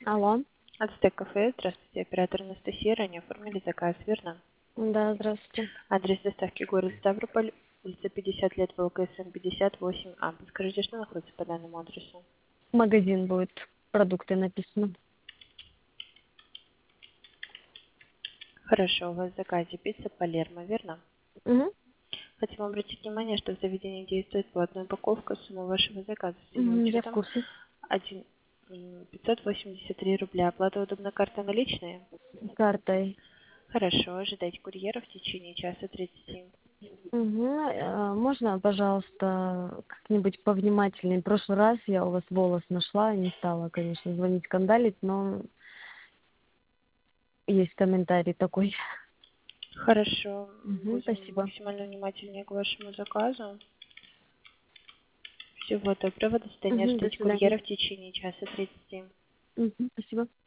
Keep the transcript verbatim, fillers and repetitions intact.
Алло. Ацтек кафе. Здравствуйте, оператор Анастасия. Ранее оформили заказ, верно? Да, здравствуйте. Адрес доставки город Ставрополь, улица пятьдесят лет, ВЛКСМ пятьдесят восемь А. Подскажите, что находится по данному адресу? Магазин будет, продукты написано. Хорошо, у вас в заказе пицца Палермо, верно? Угу. Хотим обратить внимание, что в заведении действует по одной упаковка. Сумма вашего заказа с всем Я в учетом курсе. один пятьсот восемьдесят три рубля. Оплата удобна карта наличные? Картой. Хорошо, ожидайте курьера в течение часа тридцати. Угу. Можно, пожалуйста, как-нибудь повнимательнее? В прошлый раз я у вас волос нашла, не стала, конечно, звонить, скандалить, но есть комментарий такой. Хорошо, Угу, будем спасибо. максимально внимательнее к вашему заказу. Всего доброго, до свидания. Угу, до Ждите свидания. курьера в течение часа тридцати. Угу, спасибо.